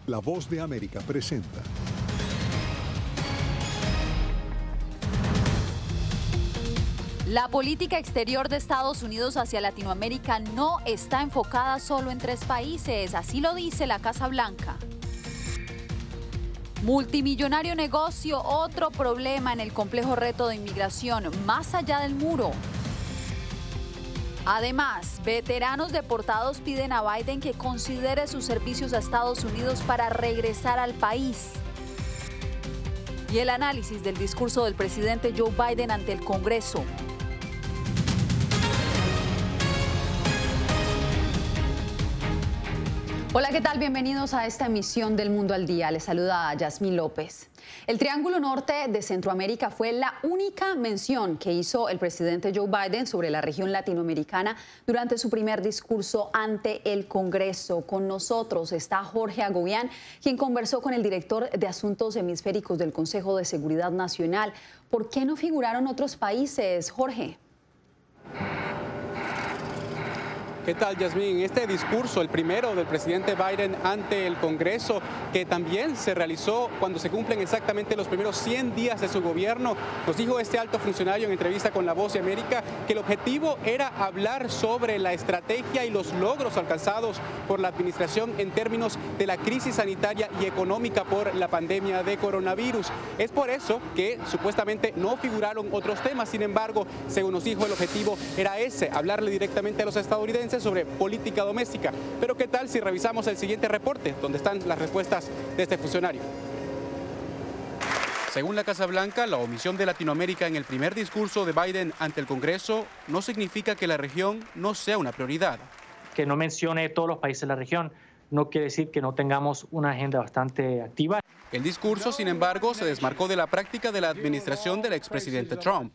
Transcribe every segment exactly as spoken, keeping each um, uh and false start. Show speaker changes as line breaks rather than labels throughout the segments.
La Voz de América presenta.
La política exterior de Estados Unidos hacia Latinoamérica no está enfocada solo en tres países, así lo dice la Casa Blanca. Multimillonario negocio, otro problema en el complejo reto de inmigración, más allá del muro. Además, veteranos deportados piden a Biden que considere sus servicios a Estados Unidos para regresar al país. Y el análisis del discurso del presidente Joe Biden ante el Congreso. Hola, ¿qué tal? Bienvenidos a esta emisión del Mundo al Día. Les saluda Yasmín López. El Triángulo Norte de Centroamérica fue la única mención que hizo el presidente Joe Biden sobre la región latinoamericana durante su primer discurso ante el Congreso. Con nosotros está Jorge Agobián, quien conversó con el director de Asuntos Hemisféricos del Consejo de Seguridad Nacional. ¿Por qué no figuraron otros países, Jorge?
¿Qué tal, Yasmín? Este discurso, el primero del presidente Biden ante el Congreso, que también se realizó cuando se cumplen exactamente los primeros cien días de su gobierno, nos dijo este alto funcionario en entrevista con La Voz de América que el objetivo era hablar sobre la estrategia y los logros alcanzados por la administración en términos de la crisis sanitaria y económica por la pandemia de coronavirus. Es por eso que supuestamente no figuraron otros temas. Sin embargo, según nos dijo, el objetivo era ese, hablarle directamente a los estadounidenses sobre política doméstica. Pero ¿qué tal si revisamos el siguiente reporte, donde están las respuestas de este funcionario? Según la Casa Blanca, la omisión de Latinoamérica en el primer discurso de Biden ante el Congreso no significa que la región no sea una prioridad.
Que no mencione todos los países de la región no quiere decir que no tengamos una agenda bastante activa.
El discurso, sin embargo, se desmarcó de la práctica de la administración del expresidente Trump,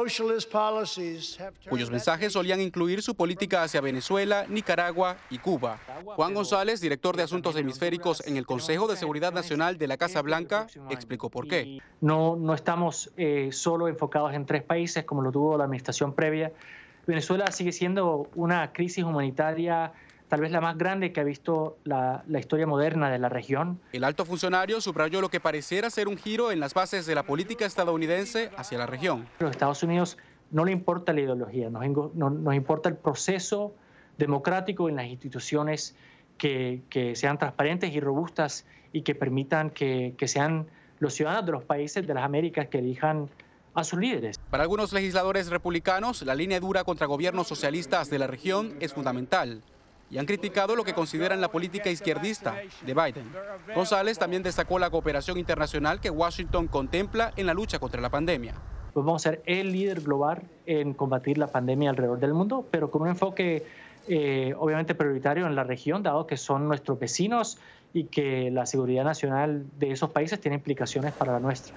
cuyos mensajes solían incluir su política hacia Venezuela, Nicaragua y Cuba. Juan González, director de Asuntos Hemisféricos en el Consejo de Seguridad Nacional de la Casa Blanca, explicó por qué.
No, no estamos eh, solo enfocados en tres países como lo tuvo la administración previa. Venezuela sigue siendo una crisis humanitaria tal vez la más grande que ha visto la, la historia moderna de la región.
El alto funcionario subrayó lo que pareciera ser un giro en las bases de la política estadounidense hacia la región.
A los Estados Unidos no le importa la ideología, nos, no, nos importa el proceso democrático en las instituciones que, que sean transparentes y robustas y que permitan que, que sean los ciudadanos de los países de las Américas que elijan a sus líderes.
Para algunos legisladores republicanos, la línea dura contra gobiernos socialistas de la región es fundamental, y han criticado lo que consideran la política izquierdista de Biden. González también destacó la cooperación internacional que Washington contempla en la lucha contra la pandemia.
Pues vamos a ser el líder global en combatir la pandemia alrededor del mundo, pero con un enfoque eh, obviamente prioritario en la región, dado que son nuestros vecinos y que la seguridad nacional de esos países tiene implicaciones para la nuestra.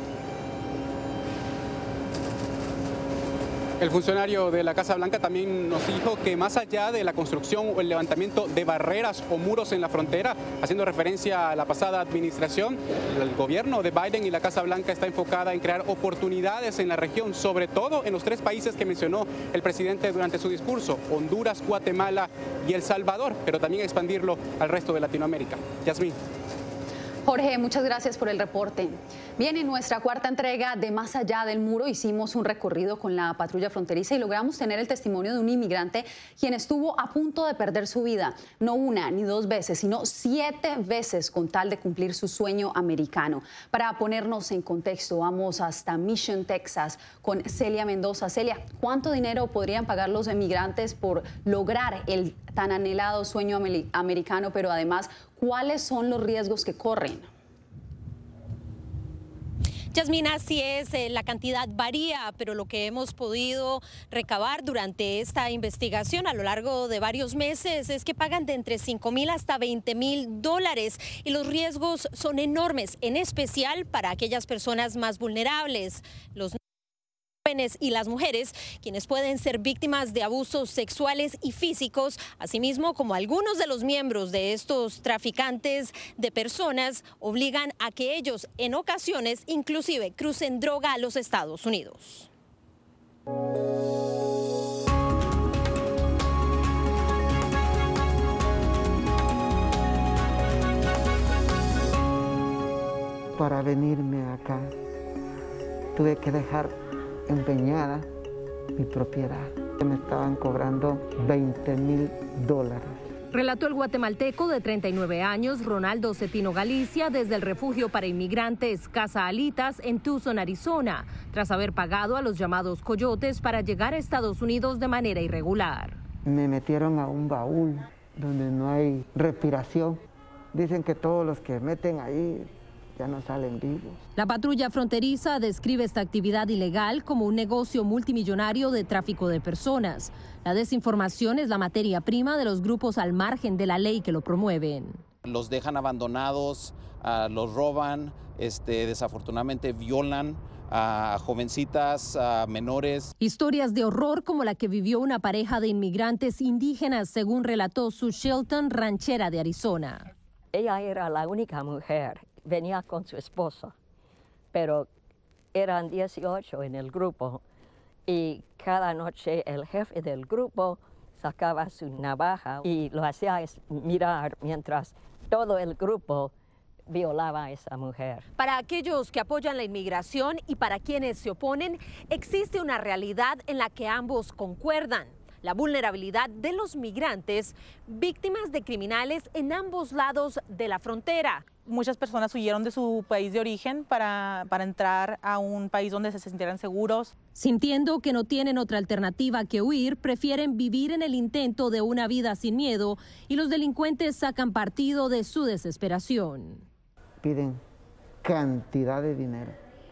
El funcionario de la Casa Blanca también nos dijo que más allá de la construcción o el levantamiento de barreras o muros en la frontera, haciendo referencia a la pasada administración, el gobierno de Biden y la Casa Blanca está enfocada en crear oportunidades en la región, sobre todo en los tres países que mencionó el presidente durante su discurso, Honduras, Guatemala y El Salvador, pero también expandirlo al resto de Latinoamérica. Yasmín.
Jorge, muchas gracias por el reporte. Bien, en nuestra cuarta entrega de Más Allá del Muro hicimos un recorrido con la patrulla fronteriza y logramos tener el testimonio de un inmigrante quien estuvo a punto de perder su vida, no una ni dos veces, sino siete veces con tal de cumplir su sueño americano. Para ponernos en contexto, vamos hasta Mission, Texas, con Celia Mendoza. Celia, ¿cuánto dinero podrían pagar los inmigrantes por lograr el tan anhelado sueño americano, pero además, ¿cuáles son los riesgos que corren?
Yasmina, así es, eh, la cantidad varía, pero lo que hemos podido recabar durante esta investigación a lo largo de varios meses es que pagan de entre cinco mil hasta veinte mil dólares y los riesgos son enormes, en especial para aquellas personas más vulnerables, los jóvenes y las mujeres, quienes pueden ser víctimas de abusos sexuales y físicos, asimismo como algunos de los miembros de estos traficantes de personas obligan a que ellos en ocasiones inclusive crucen droga a los Estados Unidos.
para venirme acá. Tuve que dejar empeñada mi propiedad. Me estaban cobrando veinte mil dólares.
Relató el guatemalteco de treinta y nueve años, Ronaldo Cetino Galicia, desde el refugio para inmigrantes Casa Alitas en Tucson, Arizona, tras haber pagado a los llamados coyotes para llegar a Estados Unidos de manera irregular.
Me metieron a un baúl donde no hay respiración. Dicen que todos los que meten ahí ya no salen vivos.
La patrulla fronteriza describe esta actividad ilegal como un negocio multimillonario de tráfico de personas. La desinformación es la materia prima de los grupos al margen de la ley que lo promueven.
Los dejan abandonados, uh, los roban, este, desafortunadamente violan a jovencitas, a menores.
Historias de horror como la que vivió una pareja de inmigrantes indígenas, según relató Sue Shelton, ranchera de Arizona.
Ella era la única mujer, venía con su esposo, pero eran dieciocho en el grupo y cada noche el jefe del grupo sacaba su navaja y lo hacía mirar mientras todo el grupo violaba a esa mujer.
Para aquellos que apoyan la inmigración y para quienes se oponen, existe una realidad en la que ambos concuerdan: la vulnerabilidad de los migrantes, víctimas de criminales en ambos lados de la frontera.
Muchas personas huyeron de su país de origen para, para entrar a un país donde se sintieran seguros.
Sintiendo que no tienen otra alternativa que huir, prefieren vivir en el intento de una vida sin miedo y los delincuentes sacan partido de su desesperación.
Piden cantidad de dinero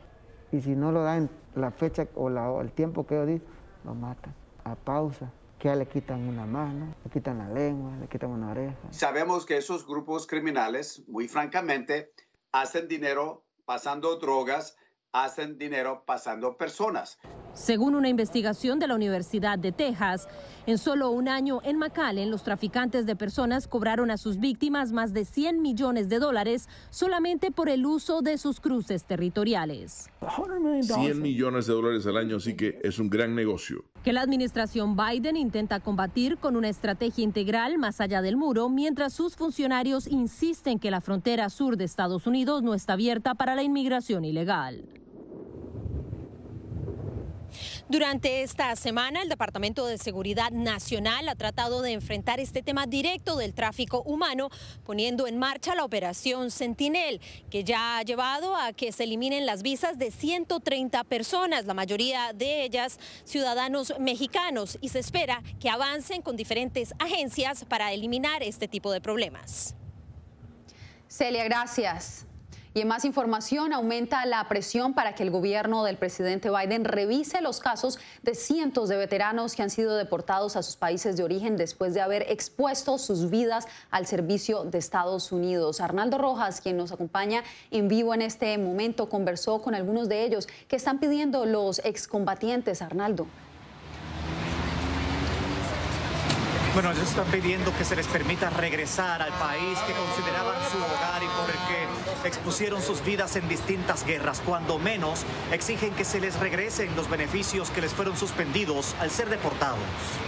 y si no lo dan la fecha o, la, o el tiempo que yo di, lo matan a pausa. Que le quitan una mano, le quitan la lengua, le quitan una oreja.
Sabemos que esos grupos criminales, muy francamente, hacen dinero pasando drogas, hacen dinero pasando personas.
Según una investigación de la Universidad de Texas, en solo un año en McAllen, los traficantes de personas cobraron a sus víctimas más de cien millones de dólares solamente por el uso de sus cruces territoriales.
cien millones de dólares al año, sí que es un gran negocio.
Que la administración Biden intenta combatir con una estrategia integral más allá del muro, mientras sus funcionarios insisten que la frontera sur de Estados Unidos no está abierta para la inmigración ilegal. Durante esta semana, el Departamento de Seguridad Nacional ha tratado de enfrentar este tema directo del tráfico humano, poniendo en marcha la operación Sentinel, que ya ha llevado a que se eliminen las visas de ciento treinta personas, la mayoría de ellas ciudadanos mexicanos, y se espera que avancen con diferentes agencias para eliminar este tipo de problemas.
Celia, gracias. Y en más información, aumenta la presión para que el gobierno del presidente Biden revise los casos de cientos de veteranos que han sido deportados a sus países de origen después de haber expuesto sus vidas al servicio de Estados Unidos. Arnaldo Rojas, quien nos acompaña en vivo en este momento, conversó con algunos de ellos. ¿Qué están pidiendo los excombatientes, Arnaldo?
Bueno, ellos están pidiendo que se les permita regresar al país que consideraban su hogar y por el que expusieron sus vidas en distintas guerras. Cuando menos, exigen que se les regresen los beneficios que les fueron suspendidos al ser deportados.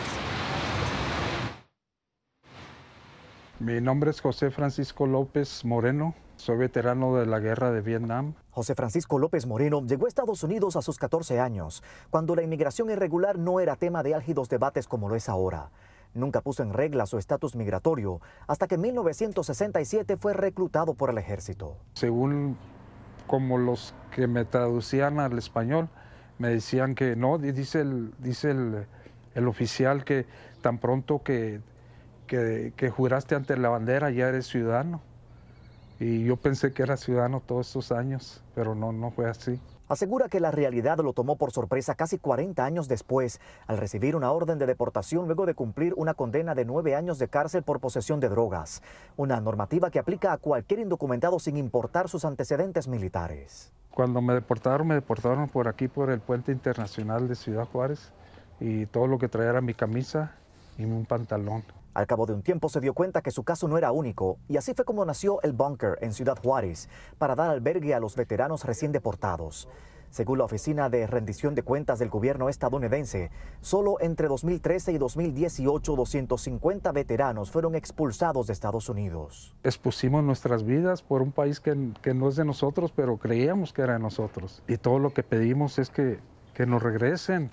Mi nombre es José Francisco López Moreno. Soy veterano de la guerra de Vietnam.
José Francisco López Moreno llegó a Estados Unidos a sus catorce años, cuando la inmigración irregular no era tema de álgidos debates como lo es ahora. Nunca puso en regla su estatus migratorio hasta que en mil novecientos sesenta y siete fue reclutado por el ejército.
Según como los que me traducían al español, me decían que no, dice el, dice el, el oficial que tan pronto que, que, que juraste ante la bandera ya eres ciudadano. Y yo pensé que era ciudadano todos esos años, pero no, no fue así.
Asegura que la realidad lo tomó por sorpresa casi cuarenta años después, al recibir una orden de deportación luego de cumplir una condena de nueve años de cárcel por posesión de drogas. Una normativa que aplica a cualquier indocumentado sin importar sus antecedentes militares.
Cuando me deportaron, me deportaron por aquí, por el puente internacional de Ciudad Juárez, y todo lo que traía era mi camisa y un pantalón.
Al cabo de un tiempo se dio cuenta que su caso no era único, y así fue como nació el Bunker en Ciudad Juárez, para dar albergue a los veteranos recién deportados. Según la Oficina de Rendición de Cuentas del gobierno estadounidense, solo entre dos mil trece y dos mil dieciocho, doscientos cincuenta veteranos fueron expulsados de Estados Unidos.
Expusimos nuestras vidas por un país que, que no es de nosotros, pero creíamos que era de nosotros. Y todo lo que pedimos es que, que nos regresen.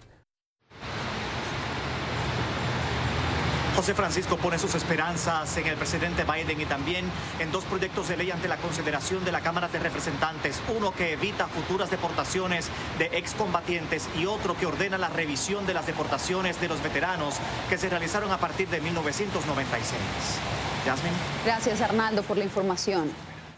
José Francisco pone sus esperanzas en el presidente Biden y también en dos proyectos de ley ante la consideración de la Cámara de Representantes. Uno que evita futuras deportaciones de excombatientes y otro que ordena la revisión de las deportaciones de los veteranos que se realizaron a partir de mil novecientos noventa y seis. Yasmin.
Gracias, Arnaldo, por la información.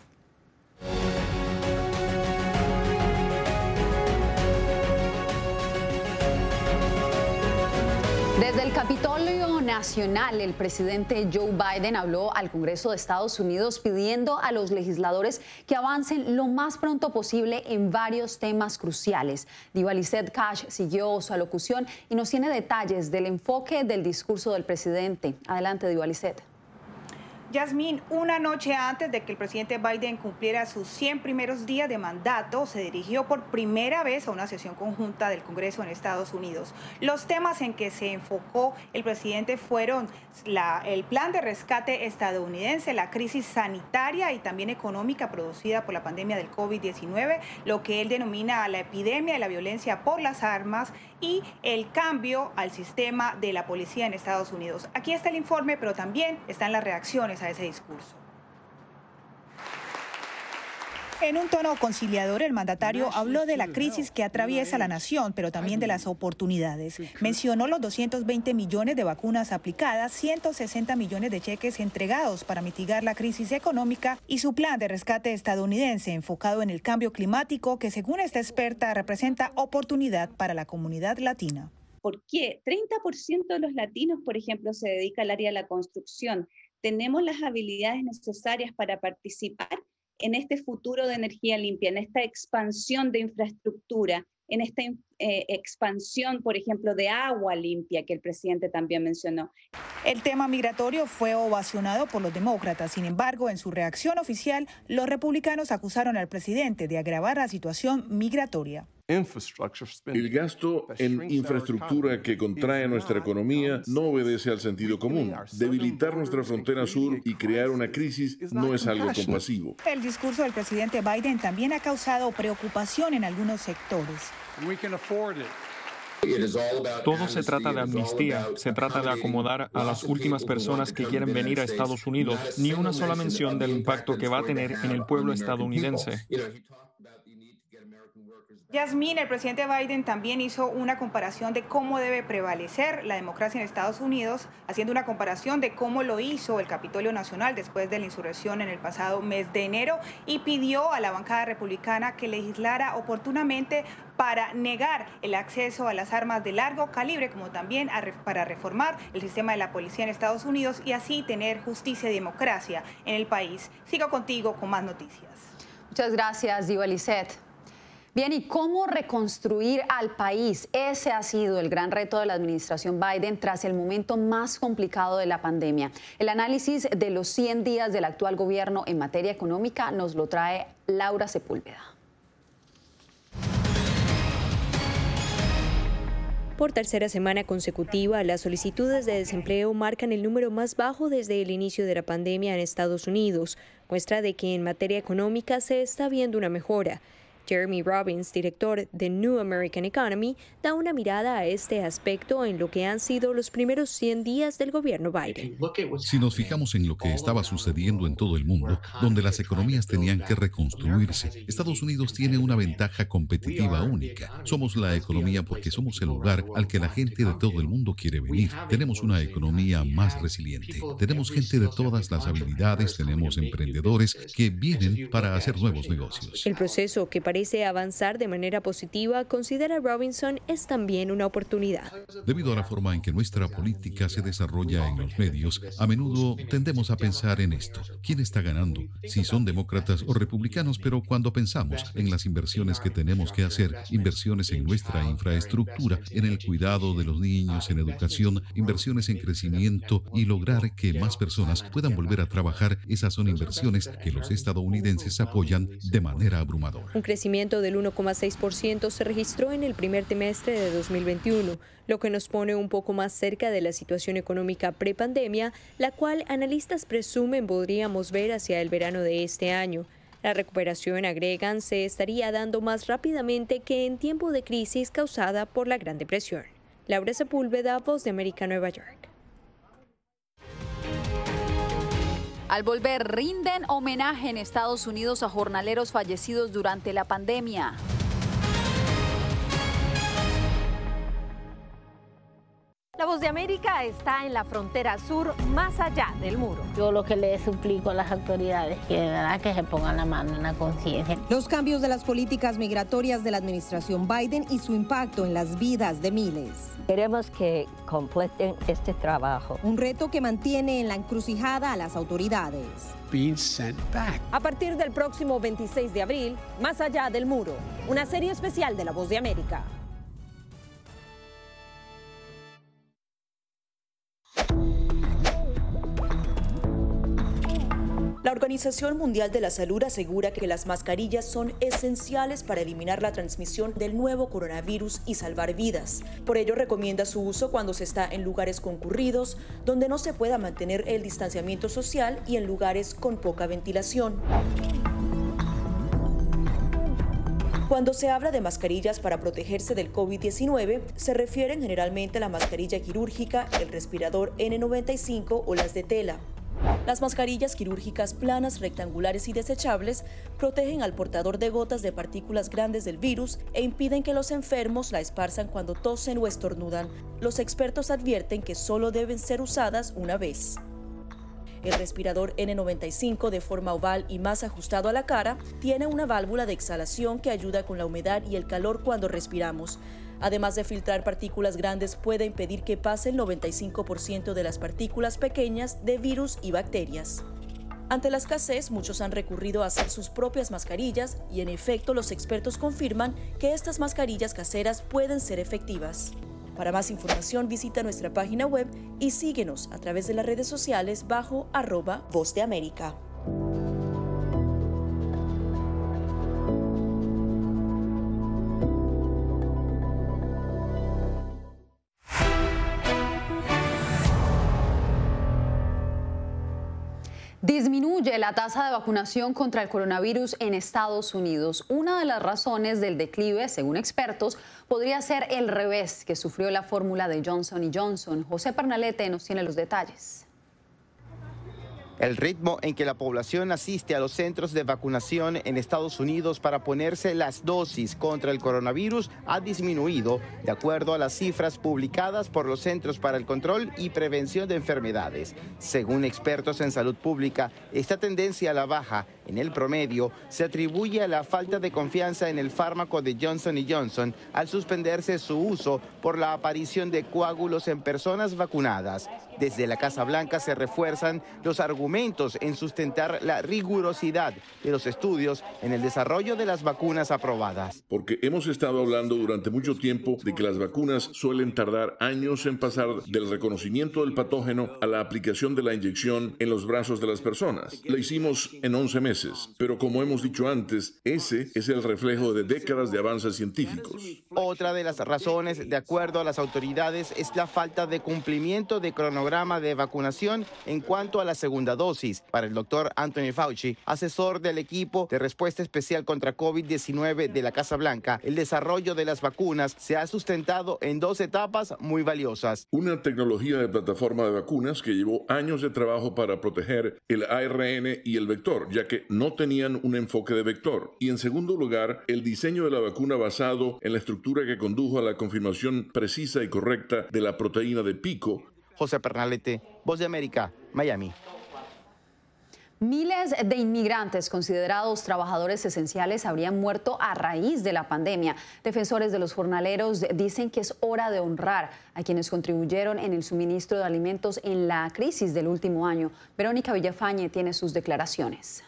Desde el Capitolio Nacional, el presidente Joe Biden habló al Congreso de Estados Unidos pidiendo a los legisladores que avancen lo más pronto posible en varios temas cruciales. Diva Lizette Cash siguió su alocución y nos tiene detalles del enfoque del discurso del presidente. Adelante, Diva Lizette.
Yasmín, una noche antes de que el presidente Biden cumpliera sus cien primeros días de mandato, se dirigió por primera vez a una sesión conjunta del Congreso en Estados Unidos. Los temas en que se enfocó el presidente fueron la, el plan de rescate estadounidense, la crisis sanitaria y también económica producida por la pandemia del COVID diecinueve, lo que él denomina la epidemia de la violencia por las armas y el cambio al sistema de la policía en Estados Unidos. Aquí está el informe, pero también están las reacciones a ese discurso. En un tono conciliador, el mandatario habló de la crisis que atraviesa la nación, pero también de las oportunidades. Mencionó los doscientos veinte millones de vacunas aplicadas, ciento sesenta millones de cheques entregados para mitigar la crisis económica y su plan de rescate estadounidense enfocado en el cambio climático que, según esta experta, representa oportunidad para la comunidad latina.
¿Por qué? treinta por ciento de los latinos, por ejemplo, se dedica al área de la construcción. Tenemos las habilidades necesarias para participar en este futuro de energía limpia, en esta expansión de infraestructura, en esta eh, expansión, por ejemplo, de agua limpia que el presidente también mencionó.
El tema migratorio fue ovacionado por los demócratas. Sin embargo, en su reacción oficial, los republicanos acusaron al presidente de agravar la situación migratoria.
El gasto en infraestructura que contrae nuestra economía no obedece al sentido común. Debilitar nuestra frontera sur y crear una crisis no es algo compasivo.
El discurso del presidente Biden también ha causado preocupación en algunos sectores.
Todo se trata de amnistía, se trata de acomodar a las últimas personas que quieren venir a Estados Unidos, ni una sola mención del impacto que va a tener en el pueblo estadounidense.
Yasmín, el presidente Biden también hizo una comparación de cómo debe prevalecer la democracia en Estados Unidos, haciendo una comparación de cómo lo hizo el Capitolio Nacional después de la insurrección en el pasado mes de enero y pidió a la bancada republicana que legislara oportunamente para negar el acceso a las armas de largo calibre, como también a re- para reformar el sistema de la policía en Estados Unidos y así tener justicia y democracia en el país. Sigo contigo con más noticias.
Muchas gracias, Diva Lizette. Bien, ¿y cómo reconstruir al país? Ese ha sido el gran reto de la administración Biden tras el momento más complicado de la pandemia. El análisis de los cien días del actual gobierno en materia económica nos lo trae Laura Sepúlveda.
Por tercera semana consecutiva, las solicitudes de desempleo marcan el número más bajo desde el inicio de la pandemia en Estados Unidos, muestra de que en materia económica se está viendo una mejora. Jeremy Robbins, director de New American Economy, da una mirada a este aspecto en lo que han sido los primeros cien días del gobierno Biden.
Si nos fijamos en lo que estaba sucediendo en todo el mundo, donde las economías tenían que reconstruirse, Estados Unidos tiene una ventaja competitiva única. Somos la economía porque somos el lugar al que la gente de todo el mundo quiere venir. Tenemos una economía más resiliente. Tenemos gente de todas las habilidades, tenemos emprendedores que vienen para hacer nuevos negocios.
El proceso que parece Parece avanzar de manera positiva, considera Robinson, es también una oportunidad.
Debido a la forma en que nuestra política se desarrolla en los medios, a menudo tendemos a pensar en esto. ¿Quién está ganando? Si son demócratas o republicanos, pero cuando pensamos en las inversiones que tenemos que hacer, inversiones en nuestra infraestructura, en el cuidado de los niños, en educación, inversiones en crecimiento y lograr que más personas puedan volver a trabajar, esas son inversiones que los estadounidenses apoyan de manera abrumadora.
Un crecimiento crecimiento del uno coma seis por ciento se registró en el primer trimestre de dos mil veintiuno, lo que nos pone un poco más cerca de la situación económica prepandemia, la cual analistas presumen podríamos ver hacia el verano de este año. La recuperación, agregan, se estaría dando más rápidamente que en tiempo de crisis causada por la Gran Depresión. Laura Sepúlveda, Voz de América, Nueva York.
Al volver, rinden homenaje en Estados Unidos a jornaleros fallecidos durante la pandemia.
La Voz de América está en la frontera sur, más allá del muro.
Yo lo que le suplico a las autoridades que de verdad que se pongan la mano en la conciencia.
Los cambios de las políticas migratorias de la administración Biden y su impacto en las vidas de miles.
Queremos que completen este trabajo.
Un reto que mantiene en la encrucijada a las autoridades.
Being sent back.
A partir del próximo veintiséis de abril, Más allá del muro, una serie especial de La Voz de América.
La Organización Mundial de la Salud asegura que las mascarillas son esenciales para eliminar la transmisión del nuevo coronavirus y salvar vidas. Por ello recomienda su uso cuando se está en lugares concurridos, donde no se pueda mantener el distanciamiento social y en lugares con poca ventilación. Cuando se habla de mascarillas para protegerse del COVID diecinueve, se refieren generalmente a la mascarilla quirúrgica, el respirador ene noventa y cinco o las de tela. Las mascarillas quirúrgicas planas, rectangulares y desechables protegen al portador de gotas de partículas grandes del virus e impiden que los enfermos la esparzan cuando tosen o estornudan. Los expertos advierten que solo deben ser usadas una vez. El respirador ene noventa y cinco, de forma oval y más ajustado a la cara, tiene una válvula de exhalación que ayuda con la humedad y el calor cuando respiramos. Además de filtrar partículas grandes, puede impedir que pase el noventa y cinco por ciento de las partículas pequeñas de virus y bacterias. Ante la escasez, muchos han recurrido a hacer sus propias mascarillas y, en efecto, los expertos confirman que estas mascarillas caseras pueden ser efectivas. Para más información, visita nuestra página web y síguenos a través de las redes sociales bajo arroba Voz de América.
Disminuye la tasa de vacunación contra el coronavirus en Estados Unidos. Una de las razones del declive, según expertos, podría ser el revés que sufrió la fórmula de Johnson y Johnson. José Pernalete nos tiene los detalles.
El ritmo en que la población asiste a los centros de vacunación en Estados Unidos para ponerse las dosis contra el coronavirus ha disminuido, de acuerdo a las cifras publicadas por los Centros para el Control y Prevención de Enfermedades. Según expertos en salud pública, esta tendencia a la baja en el promedio se atribuye a la falta de confianza en el fármaco de Johnson y Johnson al suspenderse su uso por la aparición de coágulos en personas vacunadas. Desde la Casa Blanca se refuerzan los argumentos en sustentar la rigurosidad de los estudios en el desarrollo de las vacunas aprobadas.
Porque hemos estado hablando durante mucho tiempo de que las vacunas suelen tardar años en pasar del reconocimiento del patógeno a la aplicación de la inyección en los brazos de las personas. La hicimos en once meses, pero como hemos dicho antes, ese es el reflejo de décadas de avances científicos.
Otra de las razones, de acuerdo a las autoridades, es la falta de cumplimiento de cronograma de vacunación en cuanto a la segunda dosis. Para el doctor Anthony Fauci, asesor del equipo de respuesta especial contra COVID diecinueve de la Casa Blanca, el desarrollo de las vacunas se ha sustentado en dos etapas muy valiosas.
Una tecnología de plataforma de vacunas que llevó años de trabajo para proteger el A R N y el vector, ya que no tenían un enfoque de vector. Y en segundo lugar, el diseño de la vacuna basado en la estructura que condujo a la confirmación precisa y correcta de la proteína de pico.
José Pernalete, Voz de América, Miami.
Miles de inmigrantes considerados trabajadores esenciales habrían muerto a raíz de la pandemia. Defensores de los jornaleros dicen que es hora de honrar a quienes contribuyeron en el suministro de alimentos en la crisis del último año. Verónica Villafañe tiene sus declaraciones.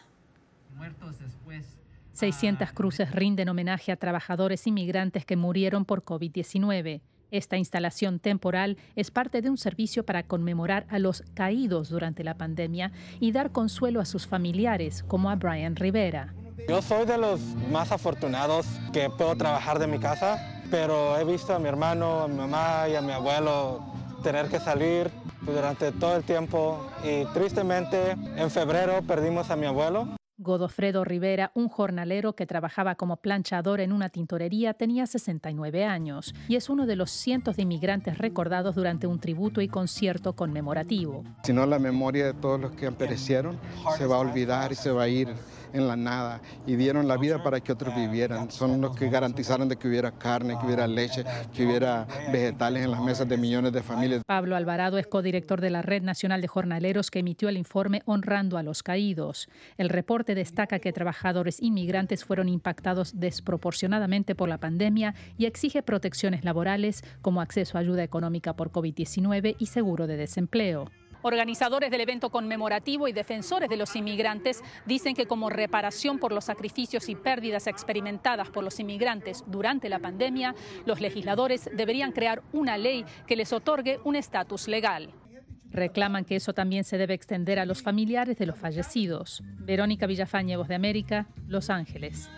seiscientas cruces rinden homenaje a trabajadores inmigrantes que murieron por COVID diecinueve. Esta instalación temporal es parte de un servicio para conmemorar a los caídos durante la pandemia y dar consuelo a sus familiares, como a Brian Rivera.
Yo soy de los más afortunados que puedo trabajar de mi casa, pero he visto a mi hermano, a mi mamá y a mi abuelo tener que salir durante todo el tiempo y tristemente en febrero perdimos a mi abuelo.
Godofredo Rivera, un jornalero que trabajaba como planchador en una tintorería, tenía sesenta y nueve años y es uno de los cientos de inmigrantes recordados durante un tributo y concierto conmemorativo.
Si no, la memoria de todos los que perecieron se va a olvidar y se va a ir en la nada, y dieron la vida para que otros vivieran. Son los que garantizaron de que hubiera carne, que hubiera leche, que hubiera vegetales en las mesas de millones de familias.
Pablo Alvarado es codirector de la Red Nacional de Jornaleros que emitió el informe Honrando a los Caídos. El reporte destaca que trabajadores inmigrantes fueron impactados desproporcionadamente por la pandemia y exige protecciones laborales como acceso a ayuda económica por COVID diecinueve y seguro de desempleo. Organizadores del evento conmemorativo y defensores de los inmigrantes dicen que como reparación por los sacrificios y pérdidas experimentadas por los inmigrantes durante la pandemia, los legisladores deberían crear una ley que les otorgue un estatus legal. Reclaman que eso también se debe extender a los familiares de los fallecidos. Verónica Villafañe, Voz de América, Los Ángeles.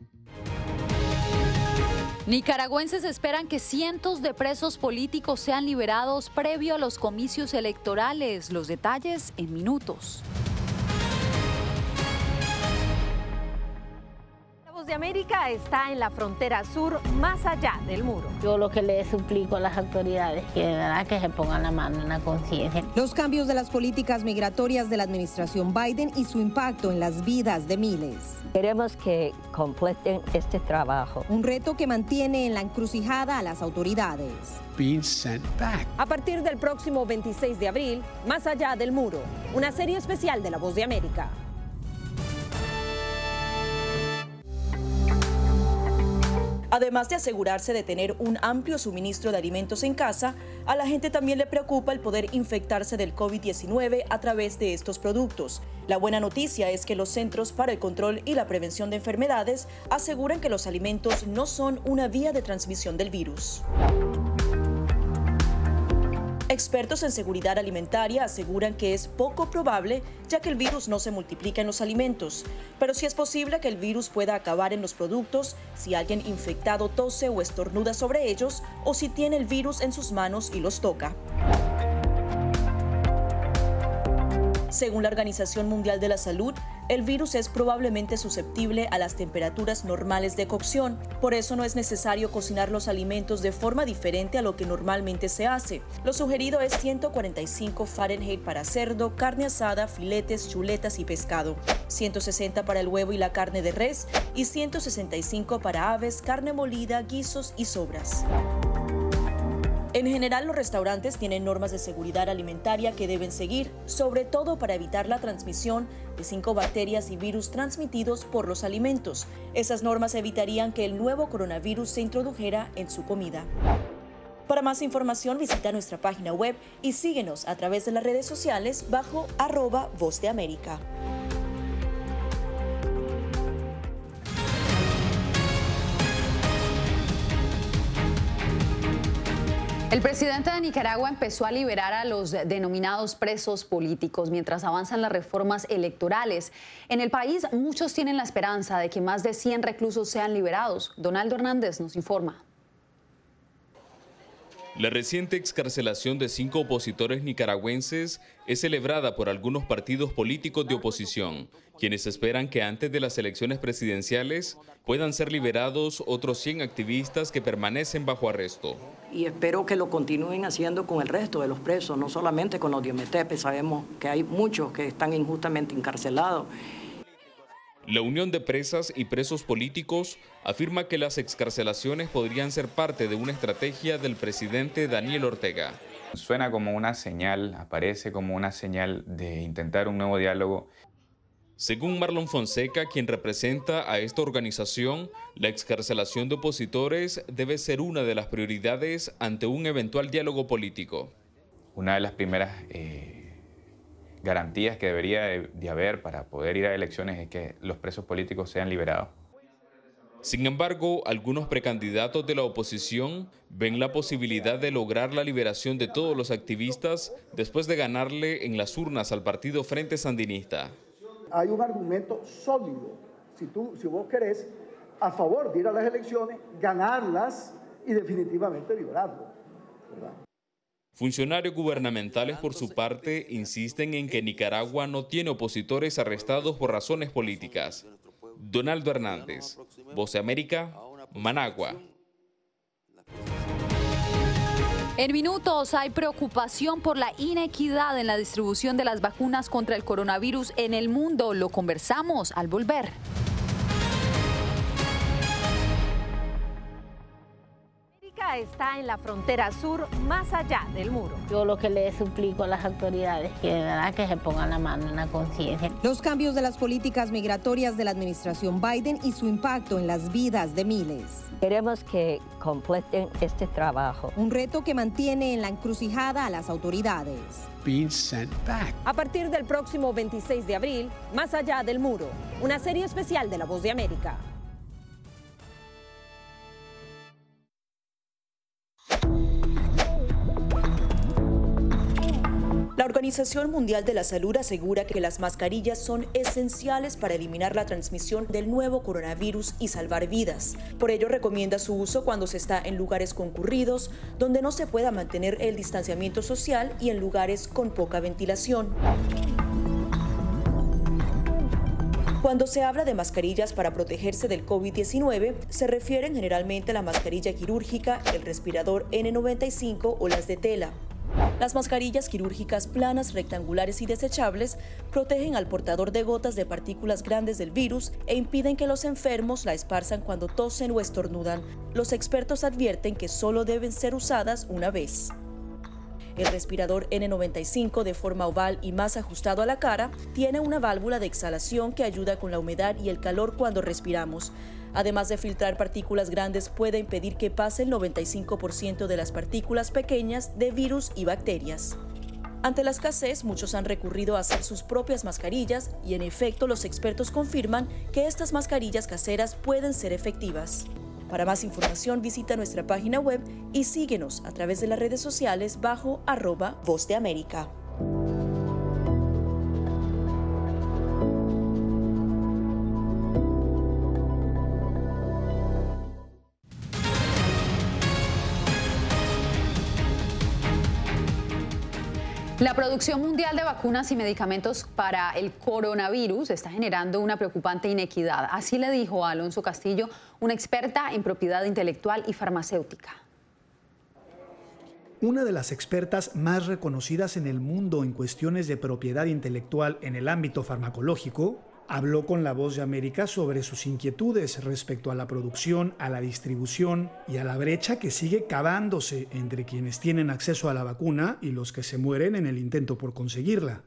Nicaragüenses esperan que cientos de presos políticos sean liberados previo a los comicios electorales. Los detalles en minutos.
La Voz de América está en la frontera sur, más allá del muro.
Yo lo que le suplico a las autoridades que de verdad que se pongan la mano en la conciencia.
Los cambios de las políticas migratorias de la administración Biden y su impacto en las vidas de miles.
Queremos que completen este trabajo.
Un reto que mantiene en la encrucijada a las autoridades.
Being sent back.
A partir del próximo veintiséis de abril, Más allá del muro, una serie especial de La Voz de América.
Además de asegurarse de tener un amplio suministro de alimentos en casa, a la gente también le preocupa el poder infectarse del COVID diecinueve a través de estos productos. La buena noticia es que los Centros para el Control y la Prevención de Enfermedades aseguran que los alimentos no son una vía de transmisión del virus. Expertos en seguridad alimentaria aseguran que es poco probable, ya que el virus no se multiplica en los alimentos, pero sí es posible que el virus pueda acabar en los productos si alguien infectado tose o estornuda sobre ellos o si tiene el virus en sus manos y los toca. Según la Organización Mundial de la Salud, el virus es probablemente susceptible a las temperaturas normales de cocción. Por eso no es necesario cocinar los alimentos de forma diferente a lo que normalmente se hace. Lo sugerido es ciento cuarenta y cinco Fahrenheit para cerdo, carne asada, filetes, chuletas y pescado, ciento sesenta para el huevo y la carne de res y ciento sesenta y cinco para aves, carne molida, guisos y sobras. En general, los restaurantes tienen normas de seguridad alimentaria que deben seguir, sobre todo para evitar la transmisión de cinco bacterias y virus transmitidos por los alimentos. Esas normas evitarían que el nuevo coronavirus se introdujera en su comida. Para más información, visita nuestra página web y síguenos a través de las redes sociales bajo arroba Voz de América.
El presidente de Nicaragua empezó a liberar a los denominados presos políticos mientras avanzan las reformas electorales. En el país, muchos tienen la esperanza de que más de cien reclusos sean liberados. Donaldo Hernández nos informa.
La reciente excarcelación de cinco opositores nicaragüenses es celebrada por algunos partidos políticos de oposición, quienes esperan que antes de las elecciones presidenciales puedan ser liberados otros cien activistas que permanecen bajo arresto.
Y espero que lo continúen haciendo con el resto de los presos, no solamente con los de Ometepe. Sabemos que hay muchos que están injustamente encarcelados.
La Unión de Presas y Presos Políticos afirma que las excarcelaciones podrían ser parte de una estrategia del presidente Daniel Ortega.
Suena como una señal, aparece como una señal de intentar un nuevo diálogo.
Según Marlon Fonseca, quien representa a esta organización, la excarcelación de opositores debe ser una de las prioridades ante un eventual diálogo político.
Una de las primeras eh, garantías que debería de, de haber para poder ir a elecciones es que los presos políticos sean liberados.
Sin embargo, algunos precandidatos de la oposición ven la posibilidad de lograr la liberación de todos los activistas después de ganarle en las urnas al partido Frente Sandinista.
Hay un argumento sólido
si, tú, si vos querés, a favor de ir a las elecciones, ganarlas y definitivamente librarlo, ¿verdad?
Funcionarios gubernamentales, por su parte, insisten en que Nicaragua no tiene opositores arrestados por razones políticas. Donaldo Hernández, Voz de América, Managua.
En minutos hay preocupación por la inequidad en la distribución de las vacunas contra el coronavirus en el mundo. Lo conversamos al volver.
Está en la frontera sur, más allá del muro.
Yo lo que le suplico a las autoridades que de verdad que se pongan la mano en la conciencia.
Los cambios de las políticas migratorias de la administración Biden y su impacto en las vidas de miles.
Queremos que completen este trabajo.
Un reto que mantiene en la encrucijada a las autoridades.
Being sent back.
A partir del próximo veintiséis de abril, Más allá del muro, una serie especial de La Voz de América.
La Organización Mundial de la Salud asegura que las mascarillas son esenciales para eliminar la transmisión del nuevo coronavirus y salvar vidas. Por ello, recomienda su uso cuando se está en lugares concurridos, donde no se pueda mantener el distanciamiento social y en lugares con poca ventilación. Cuando se habla de mascarillas para protegerse del COVID diecinueve, se refieren generalmente a la mascarilla quirúrgica, el respirador ene noventa y cinco o las de tela. Las mascarillas quirúrgicas planas, rectangulares y desechables protegen al portador de gotas de partículas grandes del virus e impiden que los enfermos la esparzan cuando tosen o estornudan. Los expertos advierten que solo deben ser usadas una vez. El respirador ene noventa y cinco, de forma oval y más ajustado a la cara, tiene una válvula de exhalación que ayuda con la humedad y el calor cuando respiramos. Además de filtrar partículas grandes, puede impedir que pase el noventa y cinco por ciento de las partículas pequeñas de virus y bacterias. Ante la escasez, muchos han recurrido a hacer sus propias mascarillas y, en efecto, los expertos confirman que estas mascarillas caseras pueden ser efectivas. Para más información, visita nuestra página web y síguenos a través de las redes sociales bajo arroba Voz de América.
La producción mundial de vacunas y medicamentos para el coronavirus está generando una preocupante inequidad. Así le dijo a Alonso Castillo, una experta en propiedad intelectual y farmacéutica.
Una de las expertas más reconocidas en el mundo en cuestiones de propiedad intelectual en el ámbito farmacológico, habló con La Voz de América sobre sus inquietudes respecto a la producción, a la distribución y a la brecha que sigue cavándose entre quienes tienen acceso a la vacuna y los que se mueren en el intento por conseguirla.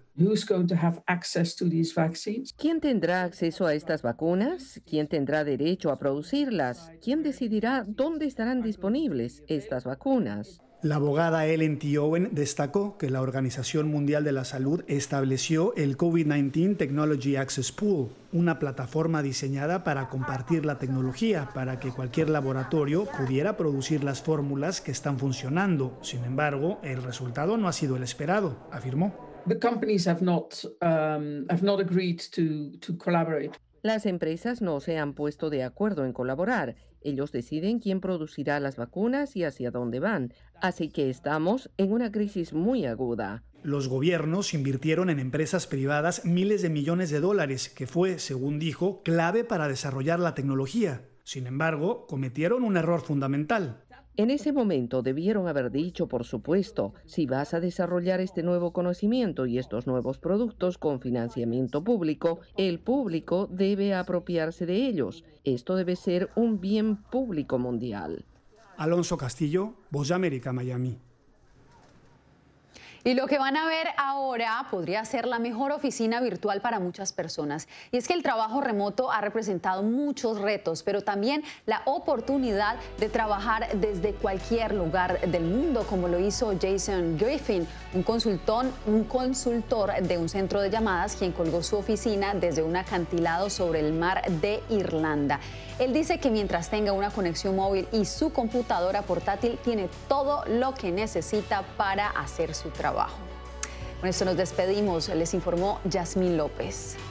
¿Quién tendrá acceso a estas vacunas? ¿Quién tendrá derecho a producirlas? ¿Quién decidirá dónde estarán disponibles estas vacunas?
La abogada Ellen T. Owen destacó que la Organización Mundial de la Salud estableció el COVID diecinueve Technology Access Pool, una plataforma diseñada para compartir la tecnología para que cualquier laboratorio pudiera producir las fórmulas que están funcionando. Sin embargo, el resultado no ha sido el esperado, afirmó.
The companies have not, um, have not agreed to, to collaborate.
Las empresas no se han puesto de acuerdo en colaborar. Ellos deciden quién producirá las vacunas y hacia dónde van. Así que estamos en una crisis muy aguda.
Los gobiernos invirtieron en empresas privadas miles de millones de dólares, que fue, según dijo, clave para desarrollar la tecnología. Sin embargo, cometieron un error fundamental.
En ese momento debieron haber dicho, por supuesto, si vas a desarrollar este nuevo conocimiento y estos nuevos productos con financiamiento público, el público debe apropiarse de ellos. Esto debe ser un bien público mundial.
Alonso Castillo, Voz de América, Miami.
Y lo que van a ver ahora podría ser la mejor oficina virtual para muchas personas. Y es que el trabajo remoto ha representado muchos retos, pero también la oportunidad de trabajar desde cualquier lugar del mundo, como lo hizo Jason Griffin, un consultor, un consultor de un centro de llamadas, quien colgó su oficina desde un acantilado sobre el mar de Irlanda. Él dice que mientras tenga una conexión móvil y su computadora portátil, tiene todo lo que necesita para hacer su trabajo. Con esto nos despedimos. Les informó Yasmín López.